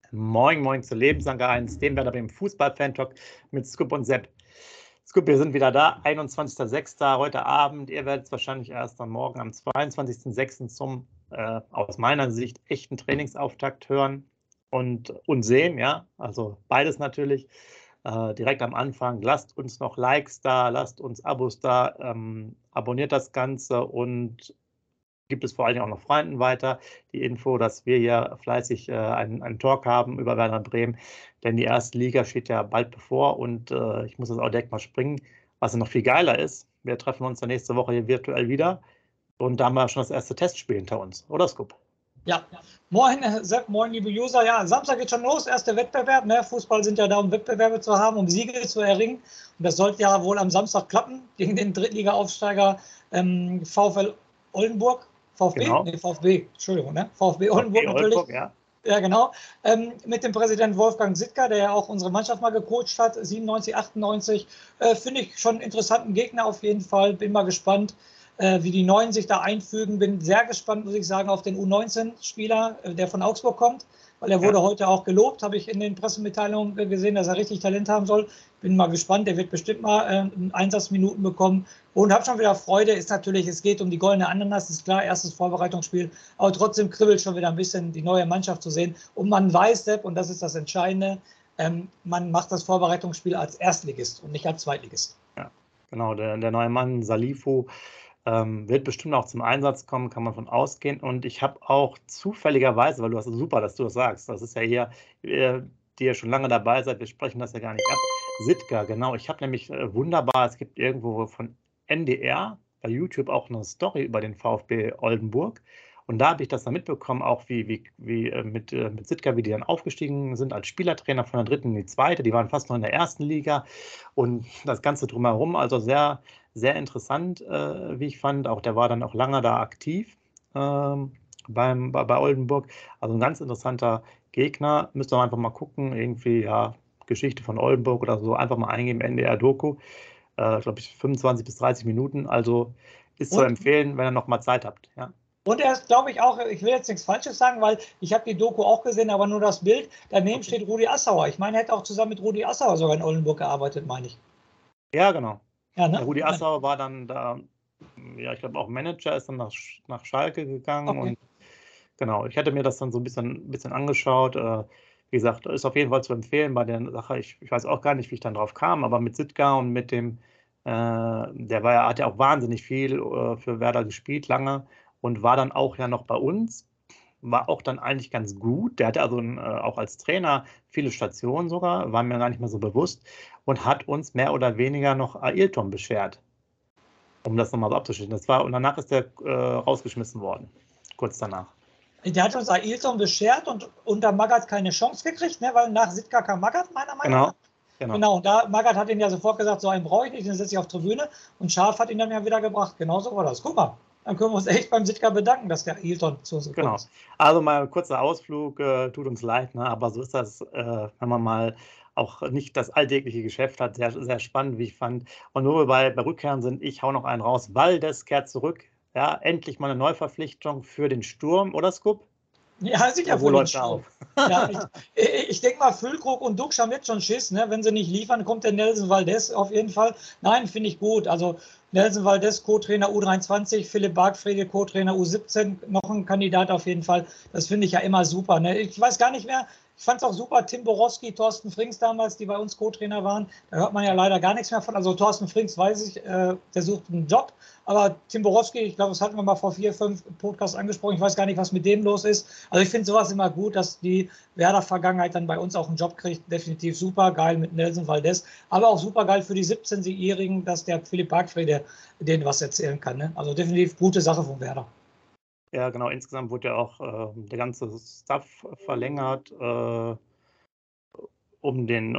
Moin, moin zur Lebensange 1, dem Werder Bremen Fußball-Fan-Talk mit Scoop und Sepp. Scoop, wir sind wieder da, 21.06. heute Abend. Ihr werdet es wahrscheinlich erst am Morgen am 22.06. zum, aus meiner Sicht, echten Trainingsauftakt hören und sehen. Ja, also beides natürlich. Direkt am Anfang, lasst uns noch Likes da, lasst uns Abos da, abonniert das Ganze und gibt es vor allen Dingen auch noch Freunden weiter die Info, dass wir hier fleißig einen Talk haben über Werder Bremen, denn die erste Liga steht ja bald bevor und ich muss das auch direkt mal springen, was noch viel geiler ist. Wir treffen uns dann nächste Woche hier virtuell wieder und da haben wir schon das erste Testspiel hinter uns, oder Scoop? Ja, moin Sepp, moin liebe User. Ja, Samstag geht schon los, erster Wettbewerb. Ne? Fußball sind ja da, um Wettbewerbe zu haben, um Siege zu erringen. Und das sollte ja wohl am Samstag klappen gegen den Drittliga-Aufsteiger VfL Oldenburg. VfB? Genau. Nee, VfB, Entschuldigung, ne? VfB Oldenburg natürlich. Oldenburg, ja. Ja, genau. Mit dem Präsident Wolfgang Sittger, der ja auch unsere Mannschaft mal gecoacht hat, 97, 98. Finde ich schon einen interessanten Gegner auf jeden Fall. Bin mal gespannt, wie die Neuen sich da einfügen. Bin sehr gespannt, muss ich sagen, auf den U19-Spieler, der von Augsburg kommt, weil er wurde heute auch gelobt, habe ich in den Pressemitteilungen gesehen, dass er richtig Talent haben soll. Bin mal gespannt, der wird bestimmt mal Einsatzminuten bekommen und habe schon wieder Freude. Ist natürlich, es geht um die goldene Ananas, ist klar, erstes Vorbereitungsspiel, aber trotzdem kribbelt schon wieder ein bisschen die neue Mannschaft zu sehen. Und man weiß, Sepp, und das ist das Entscheidende, man macht das Vorbereitungsspiel als Erstligist und nicht als Zweitligist. Ja, genau, der neue Mann Salifu wird bestimmt auch zum Einsatz kommen, kann man von ausgehen. Und ich habe auch zufälligerweise, weil du hast super, dass du das sagst, das ist ja hier, die ja schon lange dabei seid, wir sprechen das ja gar nicht ab. Sittger, genau. Ich habe nämlich wunderbar, es gibt irgendwo von NDR bei YouTube auch eine Story über den VfB Oldenburg. Und da habe ich das dann mitbekommen, auch wie mit Sittger, wie die dann aufgestiegen sind als Spielertrainer von der dritten in die zweite. Die waren fast noch in der ersten Liga und das Ganze drumherum, also sehr, sehr interessant, wie ich fand. Auch der war dann auch lange da aktiv bei Oldenburg. Also ein ganz interessanter Gegner. Müsst ihr einfach mal gucken. Irgendwie, ja, Geschichte von Oldenburg oder so. Einfach mal eingeben, NDR-Doku. Glaube ich, 25 bis 30 Minuten. Also ist zu empfehlen, wenn ihr noch mal Zeit habt. Ja. Und er ist, glaube ich, auch, ich will jetzt nichts Falsches sagen, weil ich habe die Doku auch gesehen, aber nur das Bild. Daneben steht Rudi Assauer. Ich meine, er hätte auch zusammen mit Rudi Assauer sogar in Oldenburg gearbeitet, meine ich. Ja, genau. Ja, ne? Der Rudi Assauer war dann da, ja, ich glaube auch Manager, ist dann nach Schalke gegangen. Okay. Und genau, ich hatte mir das dann so ein bisschen angeschaut. Wie gesagt, ist auf jeden Fall zu empfehlen bei der Sache. Ich weiß auch gar nicht, wie ich dann drauf kam, aber mit Sittger und mit dem, hat ja auch wahnsinnig viel für Werder gespielt, lange und war dann auch ja noch bei uns. War auch dann eigentlich ganz gut. Der hatte also auch als Trainer viele Stationen sogar, war mir gar nicht mehr so bewusst und hat uns mehr oder weniger noch Ailton beschert, um das nochmal so abzuschließen. Und danach ist der rausgeschmissen worden, kurz danach. Der hat uns Ailton beschert und unter Magath keine Chance gekriegt, ne? Weil nach Sittger kam Magath, meiner Meinung nach. Genau, und da Magath hat ihn ja sofort gesagt, so einen brauche ich nicht, den setze ich auf Tribüne und Scharf hat ihn dann ja wieder gebracht. Genauso war das. Guck mal, dann können wir uns echt beim Sittger bedanken, dass der Ailton zu uns gekommen ist. Also mal ein kurzer Ausflug, tut uns leid, ne? Aber so ist das, wenn man mal auch nicht das alltägliche Geschäft hat. Sehr, sehr spannend, wie ich fand. Und nur bei Rückkehren sind, ich hau noch einen raus. Waldes kehrt zurück. Ja, endlich mal eine Neuverpflichtung für den Sturm, oder Scoop? Ja, sicher für den Sturm. Ja, ich denke mal, Füllkrug und Dux haben jetzt schon Schiss. Ne? Wenn sie nicht liefern, kommt der Nelson Valdez auf jeden Fall. Nein, finde ich gut. Also Nelson Valdez, Co-Trainer U23, Philipp Bargfrede, Co-Trainer U17, noch ein Kandidat auf jeden Fall. Das finde ich ja immer super. Ne? Ich weiß gar nicht mehr, ich fand es auch super, Tim Borowski, Thorsten Frings damals, die bei uns Co-Trainer waren. Da hört man ja leider gar nichts mehr von. Also Thorsten Frings weiß ich, der sucht einen Job. Aber Tim Borowski, ich glaube, das hatten wir mal vor 4, 5 Podcasts angesprochen. Ich weiß gar nicht, was mit dem los ist. Also ich finde sowas immer gut, dass die Werder-Vergangenheit dann bei uns auch einen Job kriegt. Definitiv super geil mit Nelson Valdez. Aber auch super geil für die 17-Jährigen, dass der Philipp Bargfrede denen was erzählen kann. Ne? Also definitiv gute Sache von Werder. Ja, genau. Insgesamt wurde ja auch der ganze Staff verlängert um den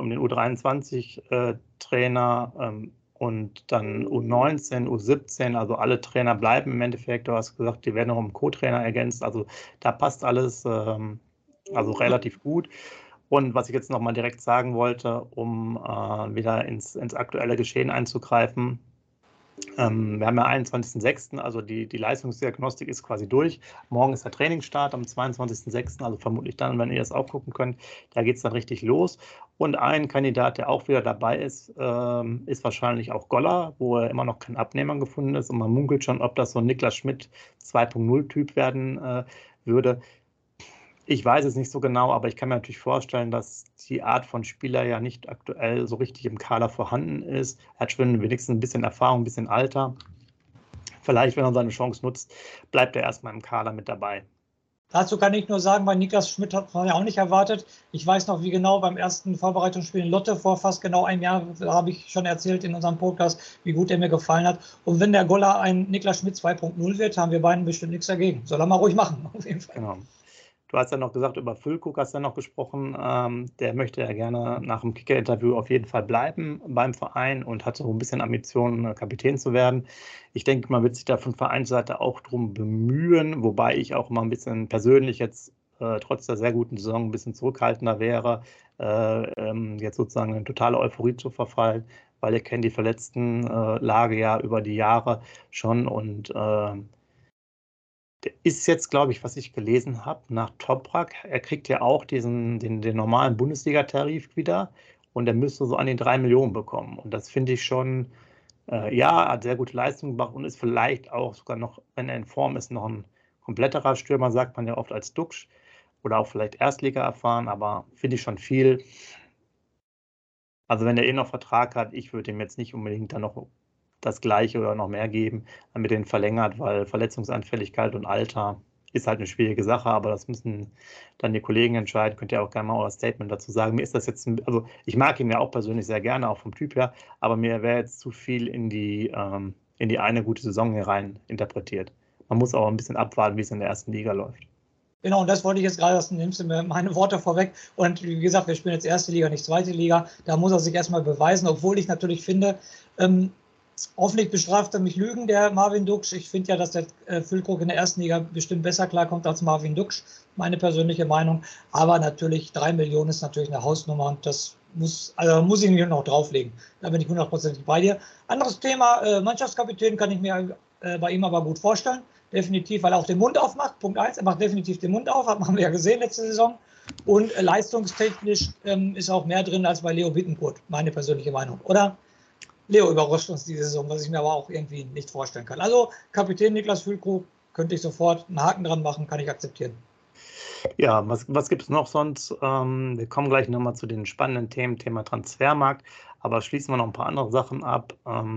U23-Trainer und dann U19, U17. Also alle Trainer bleiben im Endeffekt. Du hast gesagt, die werden noch um einen Co-Trainer ergänzt. Also da passt alles also relativ gut. Und was ich jetzt nochmal direkt sagen wollte, um wieder ins aktuelle Geschehen einzugreifen. Wir haben ja 21.06., also die Leistungsdiagnostik ist quasi durch. Morgen ist der Trainingsstart am 22.06., also vermutlich dann, wenn ihr das auch gucken könnt, da geht es dann richtig los. Und ein Kandidat, der auch wieder dabei ist, ist wahrscheinlich auch Goller, wo er immer noch kein Abnehmer gefunden ist. Und man munkelt schon, ob das so ein Niklas Schmidt 2.0-Typ werden würde. Ich weiß es nicht so genau, aber ich kann mir natürlich vorstellen, dass die Art von Spieler ja nicht aktuell so richtig im Kader vorhanden ist. Er hat schon wenigstens ein bisschen Erfahrung, ein bisschen Alter. Vielleicht, wenn er seine Chance nutzt, bleibt er erstmal im Kader mit dabei. Dazu kann ich nur sagen, bei Niklas Schmidt hat man ja auch nicht erwartet. Ich weiß noch, wie genau beim ersten Vorbereitungsspiel in Lotte vor fast genau einem Jahr, da habe ich schon erzählt in unserem Podcast, wie gut er mir gefallen hat. Und wenn der Goller ein Niklas Schmidt 2.0 wird, haben wir beiden bestimmt nichts dagegen. Soll er mal ruhig machen, auf jeden Fall. Genau. Du hast ja noch gesagt, über Füllkrug hast du ja noch gesprochen. Der möchte ja gerne nach dem Kicker-Interview auf jeden Fall bleiben beim Verein und hat so ein bisschen Ambitionen, Kapitän zu werden. Ich denke, man wird sich da von Vereinsseite auch drum bemühen, wobei ich auch mal ein bisschen persönlich jetzt trotz der sehr guten Saison ein bisschen zurückhaltender wäre, jetzt sozusagen in totale Euphorie zu verfallen, weil ihr kennt die verletzten Lage ja über die Jahre schon und der ist jetzt, glaube ich, was ich gelesen habe, nach Toprak. Er kriegt ja auch den normalen Bundesliga-Tarif wieder und er müsste so an die 3 Millionen bekommen. Und das finde ich schon, ja, hat sehr gute Leistung gemacht und ist vielleicht auch sogar noch, wenn er in Form ist, noch ein kompletterer Stürmer, sagt man ja oft als Duxch oder auch vielleicht Erstliga erfahren, aber finde ich schon viel. Also wenn er eh noch Vertrag hat, ich würde ihm jetzt nicht unbedingt dann noch das Gleiche oder noch mehr geben, damit den verlängert, weil Verletzungsanfälligkeit und Alter ist halt eine schwierige Sache, aber das müssen dann die Kollegen entscheiden. Könnt ihr auch gerne mal euer Statement dazu sagen. Mir ist das jetzt, also ich mag ihn ja auch persönlich sehr gerne, auch vom Typ her, aber mir wäre jetzt zu viel in die eine gute Saison hier rein interpretiert. Man muss auch ein bisschen abwarten, wie es in der ersten Liga läuft. Genau, und das wollte ich jetzt gerade, das nimmst du mir meine Worte vorweg. Und wie gesagt, wir spielen jetzt erste Liga, nicht zweite Liga. Da muss er sich erstmal beweisen, obwohl ich natürlich finde, hoffentlich bestraft er mich Lügen, der Marvin Duxch. Ich finde ja, dass der Füllkrug in der ersten Liga bestimmt besser klarkommt als Marvin Duxch, meine persönliche Meinung. Aber natürlich, 3 Millionen ist natürlich eine Hausnummer und das muss ich mir noch drauflegen. Da bin ich 100% bei dir. Anderes Thema, Mannschaftskapitän kann ich mir bei ihm aber gut vorstellen. Definitiv, weil er auch den Mund aufmacht. Punkt 1, er macht definitiv den Mund auf, haben wir ja gesehen letzte Saison. Und leistungstechnisch ist auch mehr drin als bei Leo Bittencourt, meine persönliche Meinung. Oder? Leo überrascht uns diese Saison, was ich mir aber auch irgendwie nicht vorstellen kann. Also Kapitän Niklas Füllkrug könnte ich sofort einen Haken dran machen, kann ich akzeptieren. Ja, was gibt es noch sonst? Wir kommen gleich nochmal zu den spannenden Themen, Thema Transfermarkt, aber schließen wir noch ein paar andere Sachen ab.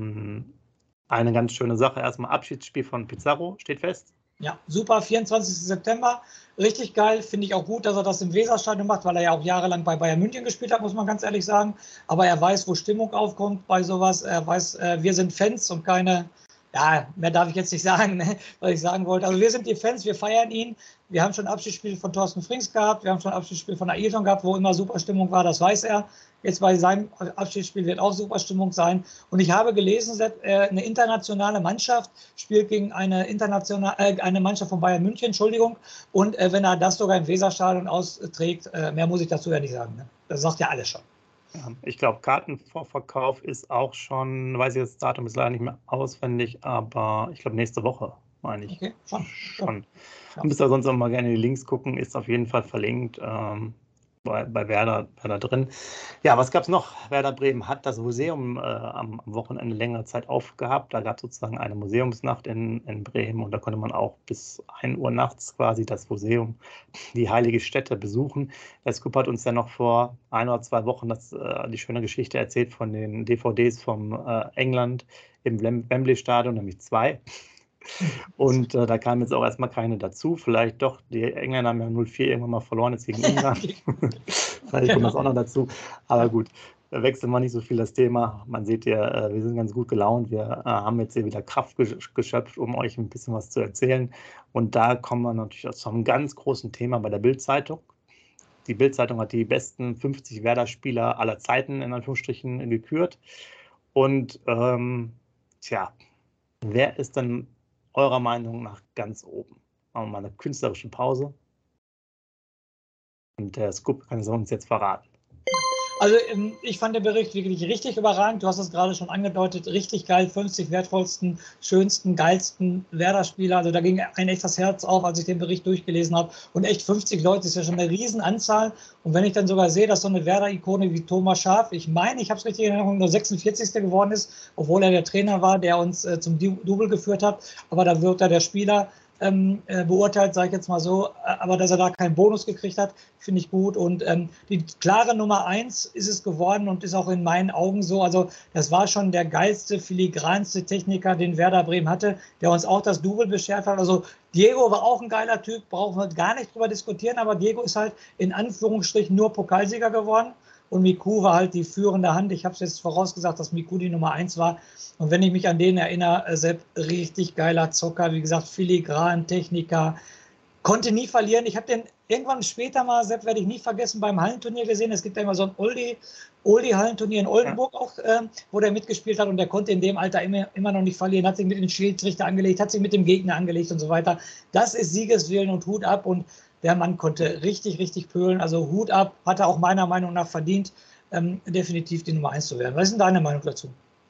Eine ganz schöne Sache, erstmal Abschiedsspiel von Pizarro, steht fest. Ja, super, 24. September, richtig geil, finde ich auch gut, dass er das im Weserstadion macht, weil er ja auch jahrelang bei Bayern München gespielt hat, muss man ganz ehrlich sagen, aber er weiß, wo Stimmung aufkommt bei sowas, er weiß, wir sind Fans und keine, ja, mehr darf ich jetzt nicht sagen, ne, was ich sagen wollte, also wir sind die Fans, wir feiern ihn, wir haben schon ein Abschiedsspiel von Thorsten Frings gehabt, wir haben schon ein Abschiedsspiel von Ailton gehabt, wo immer super Stimmung war, das weiß er. Jetzt bei seinem Abschiedsspiel wird auch super Stimmung sein. Und ich habe gelesen, eine internationale Mannschaft spielt gegen eine Mannschaft von Bayern München, Entschuldigung. Und wenn er das sogar im Weserstadion austrägt, mehr muss ich dazu ja nicht sagen. Ne? Das sagt ja alles schon. Ja, ich glaube, Kartenvorverkauf ist auch schon, weiß ich das Datum ist leider nicht mehr auswendig, aber ich glaube nächste Woche, meine ich. Okay, schon. Ja. Müsst ihr sonst auch mal gerne die Links gucken, ist auf jeden Fall verlinkt. Bei Werder drin. Ja, was gab es noch? Werder Bremen hat das Museum am Wochenende längere Zeit aufgehabt. Da gab es sozusagen eine Museumsnacht in Bremen und da konnte man auch bis 1 Uhr nachts quasi das Museum, die heilige Stätte besuchen. Der Scoop hat uns ja noch vor 1 oder 2 Wochen die schöne Geschichte erzählt von den DVDs vom England im Wembley-Stadion, nämlich 2. Und da kam jetzt auch erstmal keine dazu. Vielleicht doch, die Engländer haben ja 0-4 irgendwann mal verloren, jetzt gegen Ungarn. Vielleicht kommt das auch noch dazu. Aber gut, wechseln wir nicht so viel das Thema. Man sieht ja, wir sind ganz gut gelaunt. Wir haben jetzt hier wieder Kraft geschöpft, um euch ein bisschen was zu erzählen. Und da kommen wir natürlich zu einem ganz großen Thema bei der Bild-Zeitung. Die Bild-Zeitung hat die besten 50 Werder-Spieler aller Zeiten in Anführungsstrichen gekürt. Und wer ist denn eurer Meinung nach ganz oben? Machen wir mal eine künstlerische Pause. Und der Scoop kann es uns jetzt verraten. Also ich fand den Bericht wirklich richtig überragend. Du hast es gerade schon angedeutet, richtig geil, 50 wertvollsten, schönsten, geilsten Werder-Spieler. Also da ging ein echt das Herz auf, als ich den Bericht durchgelesen habe. Und echt 50 Leute ist ja schon eine Riesenanzahl. Und wenn ich dann sogar sehe, dass so eine Werder-Ikone wie Thomas Schaaf, ich meine, ich habe es richtig in Erinnerung, nur 46. geworden ist, obwohl er der Trainer war, der uns zum Double geführt hat. Aber da wird er der Spieler beurteilt, sage ich jetzt mal so, aber dass er da keinen Bonus gekriegt hat, finde ich gut. Und die klare Nummer 1 ist es geworden und ist auch in meinen Augen so. Also das war schon der geilste, filigranste Techniker, den Werder Bremen hatte, der uns auch das Double beschert hat. Also Diego war auch ein geiler Typ, brauchen wir gar nicht drüber diskutieren, aber Diego ist halt in Anführungsstrichen nur Pokalsieger geworden. Und Miku war halt die führende Hand. Ich habe es jetzt vorausgesagt, dass Miku die Nummer 1 war. Und wenn ich mich an den erinnere, Sepp, richtig geiler Zocker, wie gesagt, filigran, Techniker, konnte nie verlieren. Ich habe den irgendwann später mal, Sepp, werde ich nie vergessen, beim Hallenturnier gesehen. Es gibt ja immer so ein Oldie-Hallenturnier in Oldenburg auch, wo der mitgespielt hat und der konnte in dem Alter immer noch nicht verlieren, hat sich mit dem Schiedsrichter angelegt, hat sich mit dem Gegner angelegt und so weiter. Das ist Siegeswillen und Hut ab und der Mann konnte richtig, richtig pölen. Also Hut ab, hat er auch meiner Meinung nach verdient, definitiv die Nummer 1 zu werden. Was ist denn deine Meinung dazu?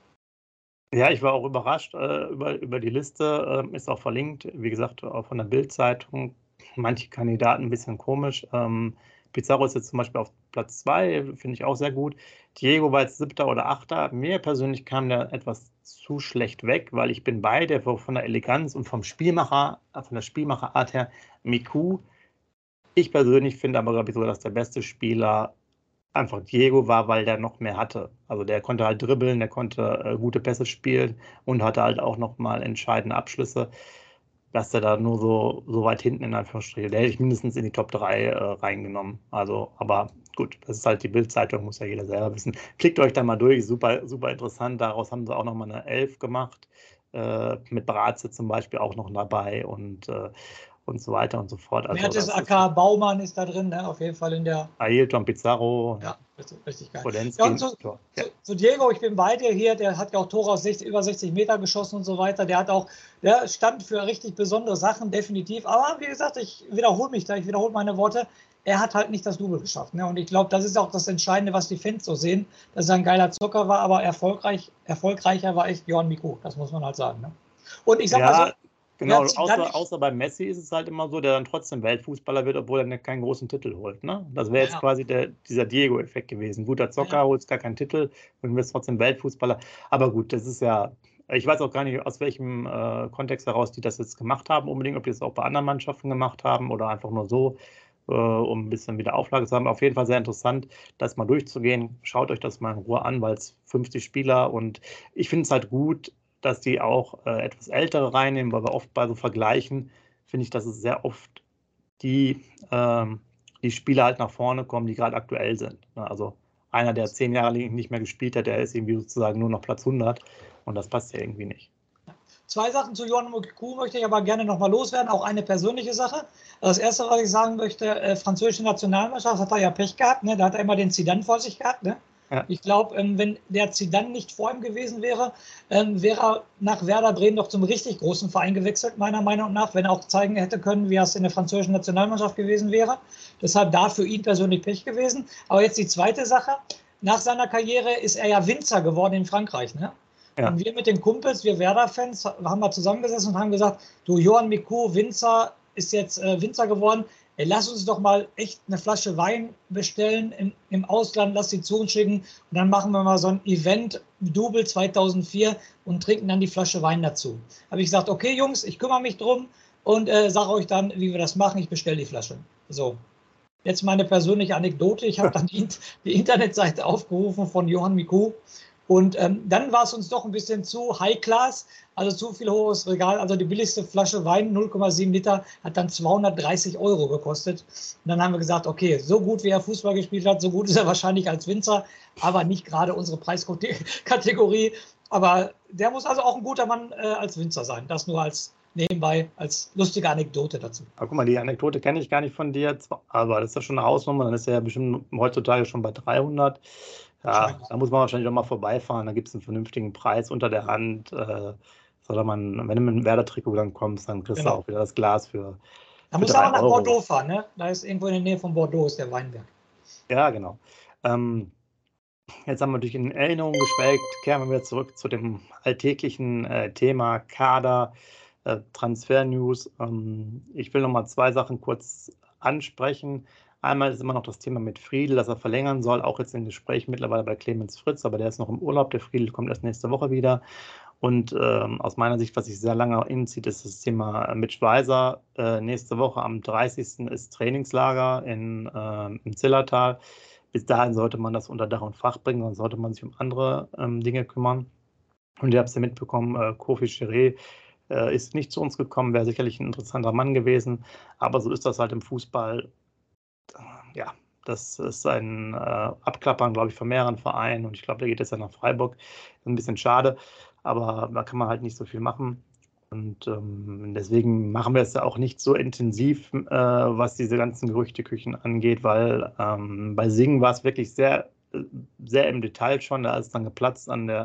Ja, ich war auch überrascht über die Liste, ist auch verlinkt, wie gesagt, auch von der Bild-Zeitung. Manche Kandidaten ein bisschen komisch. Pizarro ist jetzt zum Beispiel auf Platz 2, finde ich auch sehr gut. Diego war jetzt 7. oder 8. Mir persönlich kam der etwas zu schlecht weg, weil ich bin bei der von der Eleganz und von der Spielmacherart her, Miku. Ich persönlich finde aber, glaube ich, so, dass der beste Spieler einfach Diego war, weil der noch mehr hatte. Also der konnte halt dribbeln, der konnte gute Pässe spielen und hatte halt auch nochmal entscheidende Abschlüsse. Dass der da nur so weit hinten in Anführungsstrichen, der hätte ich mindestens in die Top 3 reingenommen. Also, aber gut, das ist halt die Bild-Zeitung, muss ja jeder selber wissen. Klickt euch da mal durch, super, super interessant. Daraus haben sie auch nochmal eine 11 gemacht, mit Bratze zum Beispiel auch noch dabei und so weiter und so fort. Also Mertes aka Baumann ist da drin, ne? Auf jeden Fall in der. Ailton, Pizarro. Ja, richtig geil. Ja, und zu Diego, ich bin bei dir hier, der hat ja auch Tore aus über 60 Meter geschossen und so weiter. Der stand für richtig besondere Sachen, definitiv. Aber wie gesagt, ich wiederhole meine Worte. Er hat halt nicht das Double geschafft. Ne? Und ich glaube, das ist auch das Entscheidende, was die Fans so sehen, dass er ein geiler Zocker war, aber erfolgreicher war echt Johan Miku. Das muss man halt sagen. Ne? Und ich sag mal so, genau, außer bei Messi ist es halt immer so, der dann trotzdem Weltfußballer wird, obwohl er keinen großen Titel holt. Ne? Das wäre jetzt quasi dieser Diego-Effekt gewesen. Guter Zocker, holst gar keinen Titel und wirst trotzdem Weltfußballer. Aber gut, das ist ja, ich weiß auch gar nicht, aus welchem Kontext heraus die das jetzt gemacht haben, unbedingt, ob die es auch bei anderen Mannschaften gemacht haben oder einfach nur so, um ein bisschen wieder Auflage zu haben. Auf jeden Fall sehr interessant, das mal durchzugehen. Schaut euch das mal in Ruhe an, weil es 50 Spieler und ich finde es halt gut, dass die auch etwas Ältere reinnehmen, weil wir oft bei so Vergleichen, finde ich, dass es sehr oft die Spieler halt nach vorne kommen, die gerade aktuell sind. Also einer, der 10 Jahre nicht mehr gespielt hat, der ist irgendwie sozusagen nur noch Platz 100 und das passt ja irgendwie nicht. 2 Sachen zu Johan Miku möchte ich aber gerne nochmal loswerden, auch eine persönliche Sache. Das erste, was ich sagen möchte, französische Nationalmannschaft hat er ja Pech gehabt, ne? Da hat er immer den Zidane vor sich gehabt, ne? Ja. Ich glaube, wenn der Zidane nicht vor ihm gewesen wäre, wäre er nach Werder Bremen doch zum richtig großen Verein gewechselt, meiner Meinung nach, wenn er auch zeigen hätte können, wie er es in der französischen Nationalmannschaft gewesen wäre. Deshalb da für ihn persönlich Pech gewesen. Aber jetzt die zweite Sache, nach seiner Karriere ist er ja Winzer geworden in Frankreich, ne? Ja. Und wir mit den Kumpels, wir Werder-Fans, haben wir zusammengesessen und haben gesagt, du, Johan Miku, Winzer, ist jetzt Winzer geworden, lass uns doch mal echt eine Flasche Wein bestellen im Ausland, lass sie zu uns schicken und dann machen wir mal so ein Event, Double 2004 und trinken dann die Flasche Wein dazu. Habe ich gesagt, okay Jungs, ich kümmere mich drum und sage euch dann, wie wir das machen, ich bestelle die Flasche. So, jetzt meine persönliche Anekdote, ich habe dann die Internetseite aufgerufen von Johan Miku. Und dann war es uns doch ein bisschen zu High-Class, also zu viel hohes Regal. Also die billigste Flasche Wein, 0,7 Liter, hat dann 230 € gekostet. Und dann haben wir gesagt, okay, so gut wie er Fußball gespielt hat, so gut ist er wahrscheinlich als Winzer, aber nicht gerade unsere Preiskategorie. Aber der muss also auch ein guter Mann als Winzer sein. Das nur als nebenbei, als lustige Anekdote dazu. Aber guck mal, die Anekdote kenne ich gar nicht von dir, aber das ist ja schon eine Hausnummer, dann ist er ja bestimmt heutzutage schon bei 300. Ja, da muss man wahrscheinlich auch mal vorbeifahren, da gibt es einen vernünftigen Preis unter der Hand. Wenn du mit einem Werder-Trikot dann kommst, dann kriegst du auch wieder das Glas für. Da musst du aber nach Bordeaux fahren, ne? Da ist irgendwo in der Nähe von Bordeaux ist der Weinberg. Ja, genau. Jetzt haben wir natürlich in Erinnerung geschwelgt, kehren wir wieder zurück zu dem alltäglichen Thema Kader, Transfer-News. Ich will noch mal 2 Sachen kurz ansprechen. Einmal ist immer noch das Thema mit Friedl, dass er verlängern soll, auch jetzt in Gesprächen mittlerweile bei Clemens Fritz, aber der ist noch im Urlaub. Der Friedl kommt erst nächste Woche wieder. Und aus meiner Sicht, was sich sehr lange hinzieht, ist das Thema Mitch Weiser. Nächste Woche am 30. ist Trainingslager im Zillertal. Bis dahin sollte man das unter Dach und Fach bringen, sonst sollte man sich um andere Dinge kümmern. Und ihr habt es ja mitbekommen, Kofi Chiré ist nicht zu uns gekommen, wäre sicherlich ein interessanter Mann gewesen. Aber so ist das halt im Fußball. Ja, das ist ein Abklappern, glaube ich, von mehreren Vereinen. Und ich glaube, der geht jetzt ja nach Freiburg. Ist ein bisschen schade, aber da kann man halt nicht so viel machen. Und deswegen machen wir es ja auch nicht so intensiv, was diese ganzen Gerüchteküchen angeht, weil bei Singen war es wirklich sehr, sehr im Detail schon. Da ist es dann geplatzt an der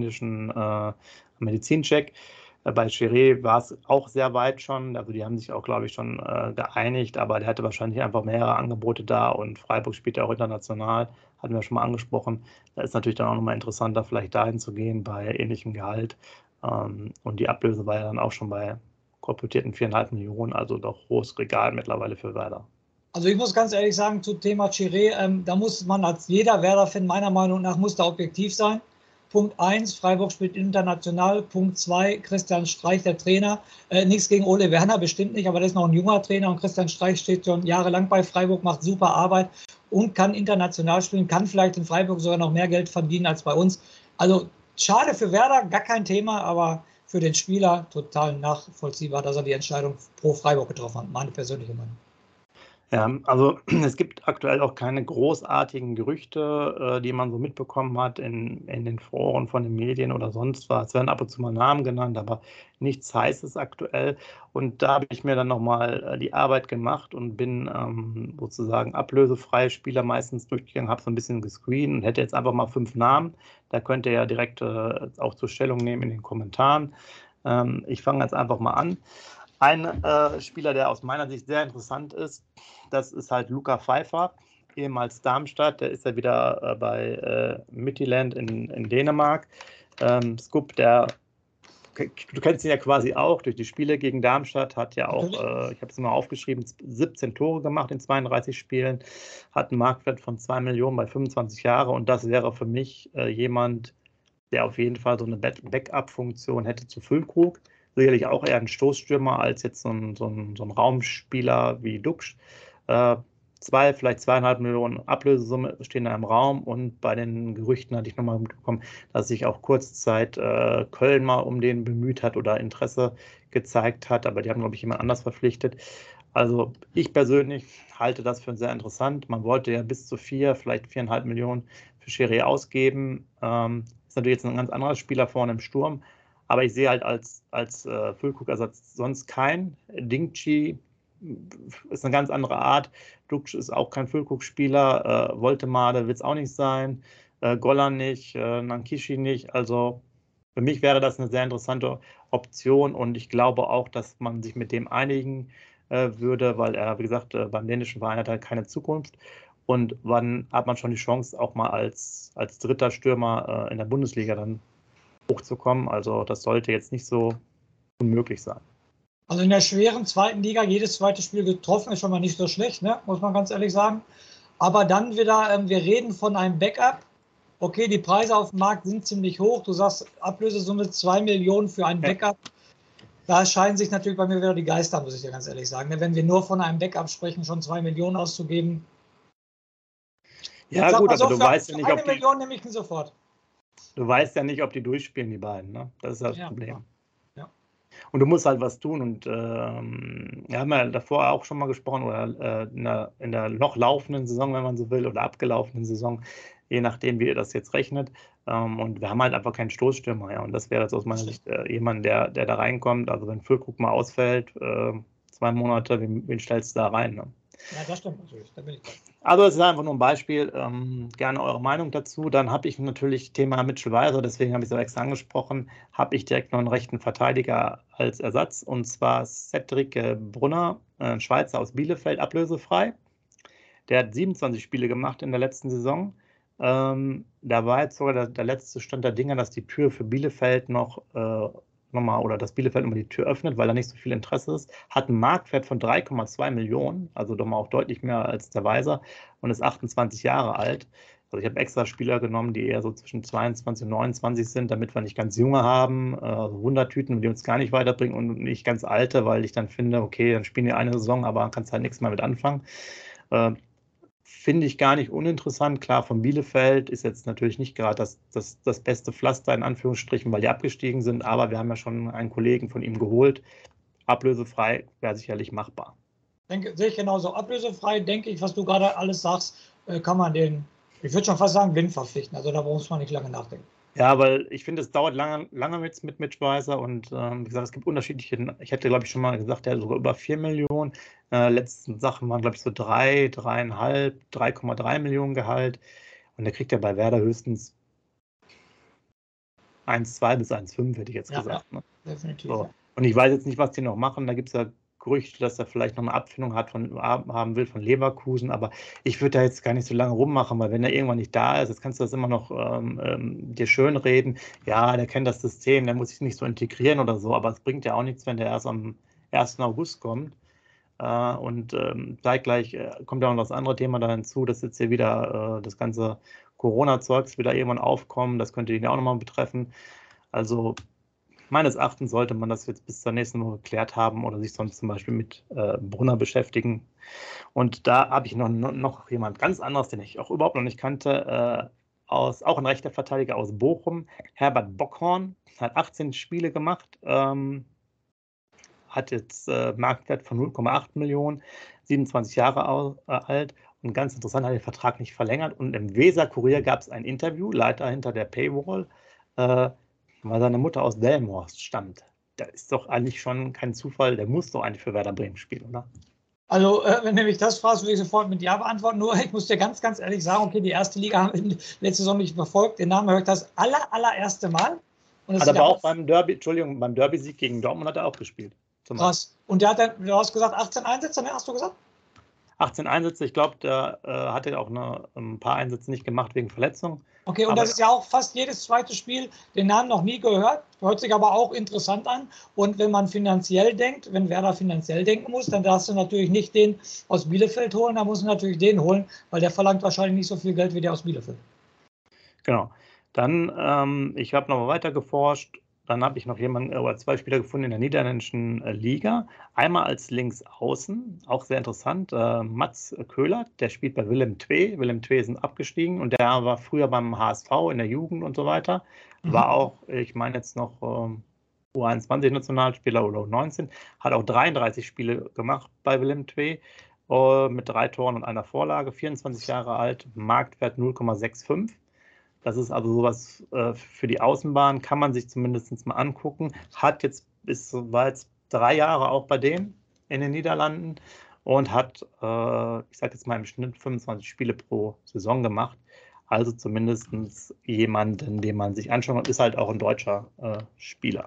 Medizincheck. Bei Chiré war es auch sehr weit schon. Also die haben sich auch, glaube ich, schon geeinigt, aber der hatte wahrscheinlich einfach mehrere Angebote da und Freiburg spielt ja auch international, hatten wir schon mal angesprochen. Da ist natürlich dann auch nochmal interessanter, vielleicht dahin zu gehen bei ähnlichem Gehalt. Und die Ablöse war ja dann auch schon bei kolportierten 4,5 Millionen, also doch hohes Regal mittlerweile für Werder. Also ich muss ganz ehrlich sagen, zu Thema Chiré, da muss man als jeder Werder-Fan meiner Meinung nach muss da objektiv sein. Punkt 1, Freiburg spielt international. Punkt 2, Christian Streich, der Trainer. Nichts gegen Ole Werner, bestimmt nicht, aber der ist noch ein junger Trainer und Christian Streich steht schon jahrelang bei Freiburg, macht super Arbeit und kann international spielen, kann vielleicht in Freiburg sogar noch mehr Geld verdienen als bei uns. Also schade für Werder, gar kein Thema, aber für den Spieler total nachvollziehbar, dass er die Entscheidung pro Freiburg getroffen hat. Meine persönliche Meinung. Ja, also es gibt aktuell auch keine großartigen Gerüchte, die man so mitbekommen hat in den Foren von den Medien oder sonst was. Es werden ab und zu mal Namen genannt, aber nichts Heißes aktuell. Und da habe ich mir dann nochmal die Arbeit gemacht und bin sozusagen ablösefreie Spieler meistens durchgegangen, habe so ein bisschen gescreent und hätte jetzt einfach mal 5 Namen. Da könnt ihr ja direkt auch zur Stellung nehmen in den Kommentaren. Ich fange jetzt einfach mal an. Ein Spieler, der aus meiner Sicht sehr interessant ist, das ist halt Luca Pfeiffer, ehemals Darmstadt. Der ist ja wieder bei Midtjylland in Dänemark. Scoop, du kennst ihn ja quasi auch durch die Spiele gegen Darmstadt, hat ja auch, ich habe es mal aufgeschrieben, 17 Tore gemacht in 32 Spielen, hat einen Marktwert von 2 Millionen bei 25 Jahre und das wäre für mich jemand, der auf jeden Fall so eine Backup-Funktion hätte zu Füllkrug. Sicherlich auch eher ein Stoßstürmer als jetzt so ein Raumspieler wie Duksch. Vielleicht 2,5 Millionen Ablösesumme stehen da im Raum und bei den Gerüchten hatte ich nochmal mitbekommen, dass sich auch kurzzeit Köln mal um den bemüht hat oder Interesse gezeigt hat, aber die haben, glaube ich, jemand anders verpflichtet. Also ich persönlich halte das für sehr interessant. Man wollte ja bis zu 4, vielleicht 4,5 Millionen für Chiré ausgeben. Ist natürlich jetzt ein ganz anderer Spieler vorne im Sturm. Aber ich sehe halt als Füllkrug-Ersatz sonst keinen. Dingchi ist eine ganz andere Art. Duksch ist auch kein Füllkrug-Spieler. Woltemade wird es auch nicht sein. Golan nicht. Nankishi nicht. Also für mich wäre das eine sehr interessante Option. Und ich glaube auch, dass man sich mit dem einigen würde, weil er, wie gesagt, beim dänischen Verein hat er keine Zukunft. Und wann hat man schon die Chance, auch mal als dritter Stürmer in der Bundesliga dann hochzukommen. Also das sollte jetzt nicht so unmöglich sein. Also in der schweren zweiten Liga jedes zweite Spiel getroffen ist schon mal nicht so schlecht, ne? Muss man ganz ehrlich sagen. Aber dann wieder, wir reden von einem Backup. Okay, die Preise auf dem Markt sind ziemlich hoch. Du sagst Ablösesumme 2 Millionen für ein Backup. Da scheiden sich natürlich bei mir wieder die Geister, muss ich dir ganz ehrlich sagen. Wenn wir nur von einem Backup sprechen, schon 2 Millionen auszugeben. Ja gut, aber du weißt ja nicht, ob 1 Million nehme ich ihn sofort. Du weißt ja nicht, ob die durchspielen, die beiden. Ne? Das ist das Problem. Ja. Und du musst halt was tun. Und wir haben ja davor auch schon mal gesprochen, oder in der noch laufenden Saison, wenn man so will, oder abgelaufenen Saison, je nachdem, wie ihr das jetzt rechnet. Und wir haben halt einfach keinen Stoßstürmer. Ja. Und das wäre jetzt aus meiner Sicht jemand, der da reinkommt. Also wenn Füllkrug mal ausfällt, 2 Monate, wen stellst du da rein? Ne? Ja, das stimmt natürlich. Da bin ich Also das ist einfach nur ein Beispiel. Gerne eure Meinung dazu. Dann habe ich natürlich Thema Mitchell Weiser, deswegen habe ich es auch extra angesprochen, habe ich direkt noch einen rechten Verteidiger als Ersatz, und zwar Cedric Brunner, ein Schweizer aus Bielefeld, ablösefrei. Der hat 27 Spiele gemacht in der letzten Saison, Da war jetzt sogar der letzte Stand der Dinge, dass die Tür für Bielefeld nochmal oder dass Bielefeld nochmal die Tür öffnet, weil da nicht so viel Interesse ist. Hat einen Marktwert von 3,2 Millionen, also doch mal auch deutlich mehr als der Weiser und ist 28 Jahre alt. Also ich habe extra Spieler genommen, die eher so zwischen 22 und 29 sind, damit wir nicht ganz junge haben, Wundertüten, die uns gar nicht weiterbringen und nicht ganz alte, weil ich dann finde, okay, dann spielen die eine Saison, aber kannst halt nichts mehr mit anfangen. Finde ich gar nicht uninteressant. Klar, von Bielefeld ist jetzt natürlich nicht gerade das beste Pflaster in Anführungsstrichen, weil die abgestiegen sind, aber wir haben ja schon einen Kollegen von ihm geholt. Ablösefrei wäre sicherlich machbar. Sehe ich genauso. Ablösefrei, denke ich, was du gerade alles sagst, kann man den, ich würde schon fast sagen, blind verpflichten. Also da muss man nicht lange nachdenken. Ja, weil ich finde, es dauert lange mit Mitch Weiser und wie gesagt, es gibt unterschiedliche, ich hätte, glaube ich, schon mal gesagt, der hat sogar über 4 Millionen. Letzten Sachen waren, glaube ich, so 3,5, 3,3 Millionen Gehalt und der kriegt ja bei Werder höchstens 1,2 bis 1,5, hätte ich jetzt gesagt. Ja, ne? definitiv. So. Ja. Und ich weiß jetzt nicht, was die noch machen, da gibt es ja Gerüchte, dass er vielleicht noch eine Abfindung haben will von Leverkusen, aber ich würde da jetzt gar nicht so lange rummachen, weil wenn er irgendwann nicht da ist, jetzt kannst du das immer noch dir schönreden, ja, der kennt das System, der muss sich nicht so integrieren oder so, aber es bringt ja auch nichts, wenn der erst am 1. August kommt. Und zeitgleich kommt ja auch noch das andere Thema da hinzu, dass jetzt hier wieder das ganze Corona-Zeugs wieder irgendwann aufkommen, das könnte ihn ja auch nochmal betreffen. Also meines Erachtens sollte man das jetzt bis zur nächsten Woche geklärt haben oder sich sonst zum Beispiel mit Brunner beschäftigen. Und da habe ich noch jemand ganz anderes, den ich auch überhaupt noch nicht kannte, auch ein rechter Verteidiger aus Bochum, Herbert Bockhorn, hat 18 Spiele gemacht, hat jetzt Marktwert von 0,8 Millionen, 27 Jahre alt und ganz interessant, hat den Vertrag nicht verlängert. Und im Weser-Kurier gab es ein Interview, leider hinter der Paywall, weil seine Mutter aus Delmenhorst stammt. Da ist doch eigentlich schon kein Zufall, der muss doch eigentlich für Werder Bremen spielen, oder? Also, wenn du mich das fragst, würde ich sofort mit Ja beantworten. Nur, ich muss dir ganz, ganz ehrlich sagen, okay, die erste Liga haben wir letzte Saison nicht verfolgt. Den Namen höre ich das allererste Mal. Und hat aber auch beim Derby-Sieg gegen Dortmund hat er auch gespielt. Krass. Und der hat dann, du hast gesagt, 18 Einsätze, ne, hast du gesagt? 18 Einsätze, ich glaube, der hatte auch ein paar Einsätze nicht gemacht wegen Verletzung. Okay, und das ist ja auch fast jedes zweite Spiel, den Namen noch nie gehört, hört sich aber auch interessant an. Und wenn man finanziell denkt, wenn Werder finanziell denken muss, dann darfst du natürlich nicht den aus Bielefeld holen, dann musst du natürlich den holen, weil der verlangt wahrscheinlich nicht so viel Geld wie der aus Bielefeld. Genau. Dann, ich habe nochmal weiter geforscht. Dann habe ich noch jemanden oder 2 Spieler gefunden in der niederländischen Liga. Einmal als Linksaußen, auch sehr interessant, Mats Köhler, der spielt bei Willem II. Willem II sind abgestiegen und der war früher beim HSV in der Jugend und so weiter. War auch, ich meine jetzt noch U21-Nationalspieler oder U19, hat auch 33 Spiele gemacht bei Willem II mit 3 Toren und einer Vorlage, 24 Jahre alt, Marktwert 0,65. Das ist also sowas für die Außenbahn, kann man sich zumindest mal angucken. War jetzt 3 Jahre auch bei denen in den Niederlanden und hat, ich sage jetzt mal im Schnitt 25 Spiele pro Saison gemacht. Also zumindest jemanden, den man sich anschaut, und ist halt auch ein deutscher Spieler.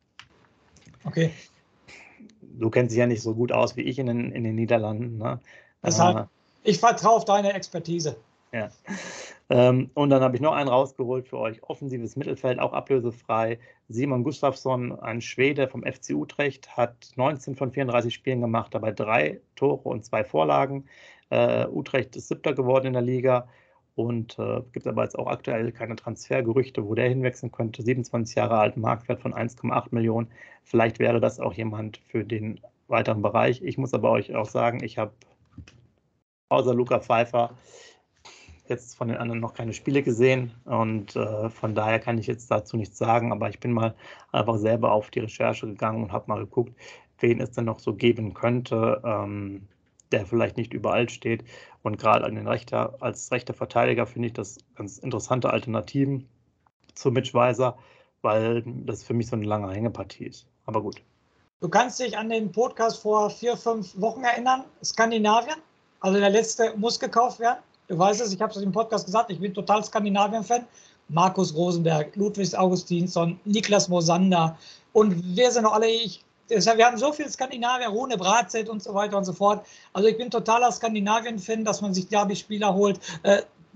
Okay. Du kennst dich ja nicht so gut aus wie ich in den Niederlanden. Ne? Deshalb, ich vertraue auf deine Expertise. Ja. Und dann habe ich noch einen rausgeholt für euch. Offensives Mittelfeld, auch ablösefrei. Simon Gustafsson, ein Schwede vom FC Utrecht, hat 19 von 34 Spielen gemacht, dabei 3 Tore und 2 Vorlagen. Utrecht ist 7. geworden in der Liga und gibt aber jetzt auch aktuell keine Transfergerüchte, wo der hinwechseln könnte. 27 Jahre alt, Marktwert von 1,8 Millionen. Vielleicht wäre das auch jemand für den weiteren Bereich. Ich muss aber euch auch sagen, ich habe außer Luca Pfeiffer jetzt von den anderen noch keine Spiele gesehen und von daher kann ich jetzt dazu nichts sagen, aber ich bin mal einfach selber auf die Recherche gegangen und habe mal geguckt, wen es denn noch so geben könnte, der vielleicht nicht überall steht, und gerade als rechter Verteidiger finde ich das ganz interessante Alternativen zu Mitch Weiser, weil das für mich so eine lange Hängepartie ist, aber gut. Du kannst dich an den Podcast vor 4, 5 Wochen erinnern, Skandinavien, also der letzte muss gekauft werden. Du weißt es, ich habe es im Podcast gesagt, ich bin total Skandinavien-Fan. Markus Rosenberg, Ludwig Augustinsson, Niklas Mosander und wer sind noch alle? Wir haben so viel Skandinavier, Rune Bratzett und so weiter und so fort. Also ich bin totaler Skandinavien-Fan, dass man sich Derby-Spieler holt.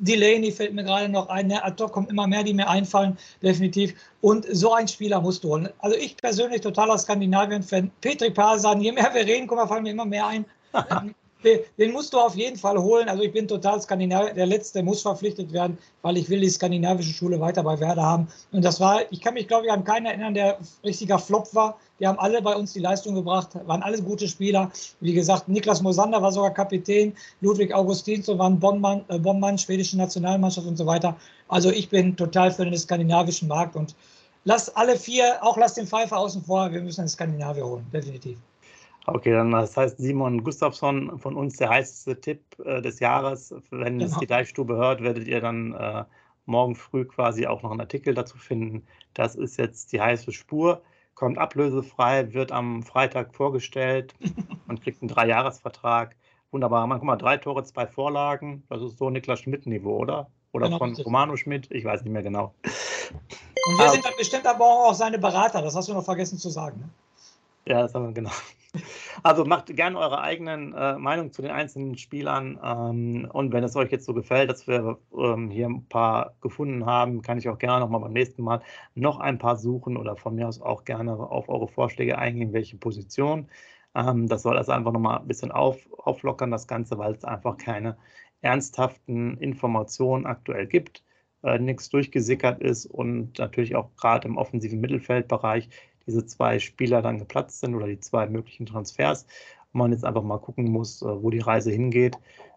Delaney fällt mir gerade noch ein. Ne? Ad hoc kommen immer mehr, die mir einfallen, definitiv. Und so einen Spieler musst du holen. Also ich persönlich totaler Skandinavien-Fan. Petri Pasan, je mehr wir reden, fallen mir immer mehr ein. Den musst du auf jeden Fall holen. Also ich bin total Skandinavier. Der Letzte muss verpflichtet werden, weil ich will die skandinavische Schule weiter bei Werder haben. Und das war, ich kann mich, glaube ich, an keinen erinnern, der richtiger Flop war. Die haben alle bei uns die Leistung gebracht, waren alle gute Spieler. Wie gesagt, Niklas Mosander war sogar Kapitän, Ludwig Augustinsson war ein Bonmann, schwedische Nationalmannschaft und so weiter. Also ich bin total für den skandinavischen Markt und lass alle 4, auch lass den Pfeiffer außen vor, wir müssen einen Skandinavier holen, definitiv. Okay, dann das heißt Simon Gustafsson von uns der heißeste Tipp des Jahres. Wenn es die Deichstube hört, werdet ihr dann morgen früh quasi auch noch einen Artikel dazu finden. Das ist jetzt die heiße Spur, kommt ablösefrei, wird am Freitag vorgestellt und kriegt einen 3-Jahres-Vertrag. Wunderbar. Guck mal, 3 Tore, 2 Vorlagen. Das ist so Niklas Schmidt-Niveau, oder? Oder genau, von Romano Schmidt? Ich weiß nicht mehr genau. Und wir sind dann bestimmt aber auch seine Berater. Das hast du noch vergessen zu sagen, ne? Ja, das haben wir genau. Also macht gerne eure eigenen Meinungen zu den einzelnen Spielern und wenn es euch jetzt so gefällt, dass wir hier ein paar gefunden haben, kann ich auch gerne nochmal beim nächsten Mal noch ein paar suchen oder von mir aus auch gerne auf eure Vorschläge eingehen, welche Position. Das soll also einfach nochmal ein bisschen auflockern, das Ganze, weil es einfach keine ernsthaften Informationen aktuell gibt, nichts durchgesickert ist und natürlich auch gerade im offensiven Mittelfeldbereich diese 2 Spieler dann geplatzt sind oder die 2 möglichen Transfers. Und man jetzt einfach mal gucken muss, wo die Reise hingeht.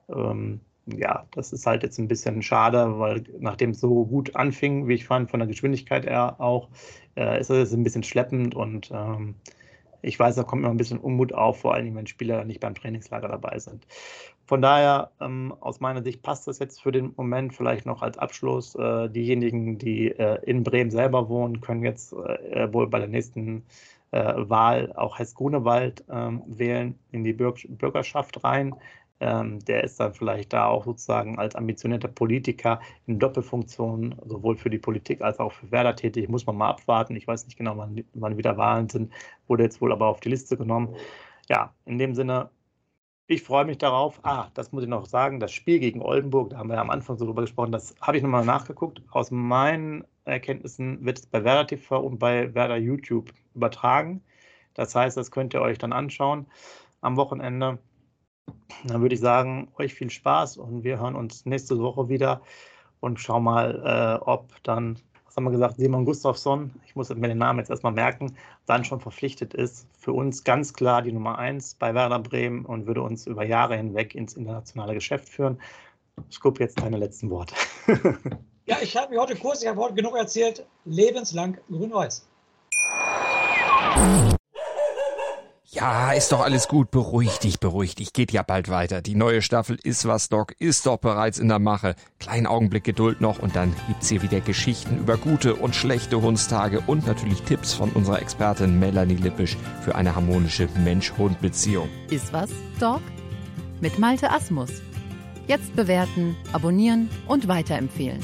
Ja, das ist halt jetzt ein bisschen schade, weil nachdem es so gut anfing, wie ich fand, von der Geschwindigkeit her auch, ist es ein bisschen schleppend und ich weiß, da kommt immer ein bisschen Unmut auf, vor allem wenn Spieler nicht beim Trainingslager dabei sind. Von daher, aus meiner Sicht passt das jetzt für den Moment vielleicht noch als Abschluss. Diejenigen, die in Bremen selber wohnen, können jetzt wohl bei der nächsten Wahl auch Hess-Grunewald wählen, in die Bürgerschaft rein. Der ist dann vielleicht da auch sozusagen als ambitionierter Politiker in Doppelfunktion, sowohl für die Politik als auch für Werder tätig. Muss man mal abwarten. Ich weiß nicht genau, wann wieder Wahlen sind. Wurde jetzt wohl aber auf die Liste genommen. Ja, in dem Sinne, ich freue mich darauf. Das muss ich noch sagen, das Spiel gegen Oldenburg, da haben wir ja am Anfang so drüber gesprochen, das habe ich nochmal nachgeguckt. Aus meinen Erkenntnissen wird es bei Werder TV und bei Werder YouTube übertragen. Das heißt, das könnt ihr euch dann anschauen am Wochenende. Dann würde ich sagen, euch viel Spaß und wir hören uns nächste Woche wieder und schauen mal, ob dann, was haben wir gesagt, Simon Gustafsson, ich muss mir den Namen jetzt erstmal merken, dann schon verpflichtet ist. Für uns ganz klar die Nummer 1 bei Werder Bremen und würde uns über Jahre hinweg ins internationale Geschäft führen. Scoop, jetzt deine letzten Worte. Ja, ich habe heute genug erzählt. Lebenslang Grün-Weiß. Ja, ist doch alles gut. Beruhig dich. Geht ja bald weiter. Die neue Staffel Ist was, Doc ist doch bereits in der Mache. Kleinen Augenblick Geduld noch und dann gibt's hier wieder Geschichten über gute und schlechte Hundstage und natürlich Tipps von unserer Expertin Melanie Lippisch für eine harmonische Mensch-Hund-Beziehung. Ist was, Doc? Mit Malte Asmus. Jetzt bewerten, abonnieren und weiterempfehlen.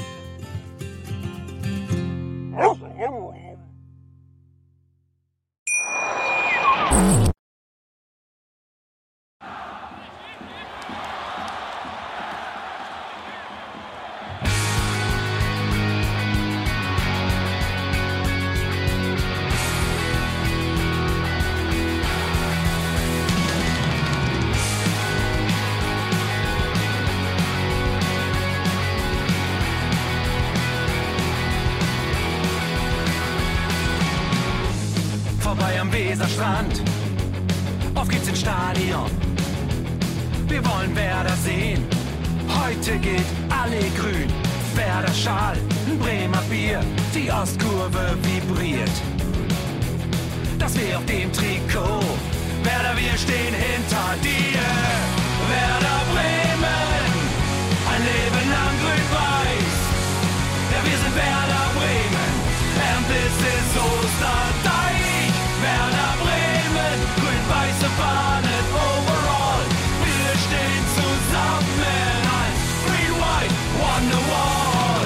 Weserstrand, auf geht's ins Stadion. Wir wollen Werder sehen, heute gilt alle grün. Werder Schal, ein Bremer Bier, die Ostkurve vibriert. Das weh auf dem Trikot, Werder, wir stehen hinter dir. Werder Bremen, ein Leben lang grün-weiß. Ja, wir sind Werder Bremen, and this is Osterdeich. Werder Bremen, grün-weiße Fahnen overall. Wir stehen zusammen als Green-White Wonderwall.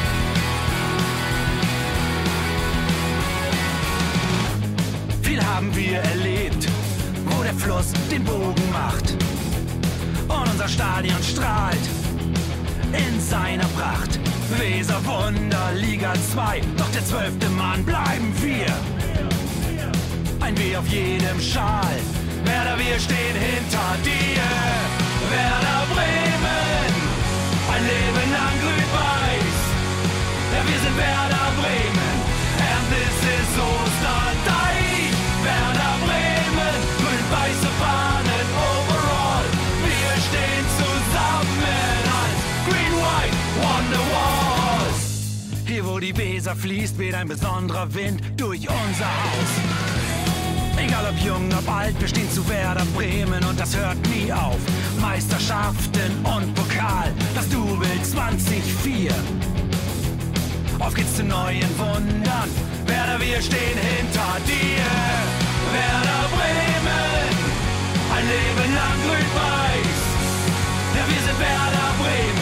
Viel haben Augen macht. Und unser Stadion strahlt in seiner Pracht. Weser Wunder, Liga 2, doch der 12. Mann bleiben wir. Ein W auf jedem Schal, Werder, wir stehen hinter dir. Werder Bremen, ein Leben lang grün-weiß. Ja, wir sind Werder Bremen, and this is Osterdeich. Werder Bremen, grün-weiße Fahnen overall. Wir stehen zusammen als Green-White Wonderwalls. Hier, wo die Weser fließt, weht ein besonderer Wind durch unser Haus. Egal ob jung, ob alt, wir stehen zu Werder Bremen und das hört nie auf. Meisterschaften und Pokal, das Double 2004. Auf geht's zu neuen Wundern, Werder, wir stehen hinter dir. Werder Bremen, ein Leben lang grün-weiß. Ja, wir sind Werder Bremen.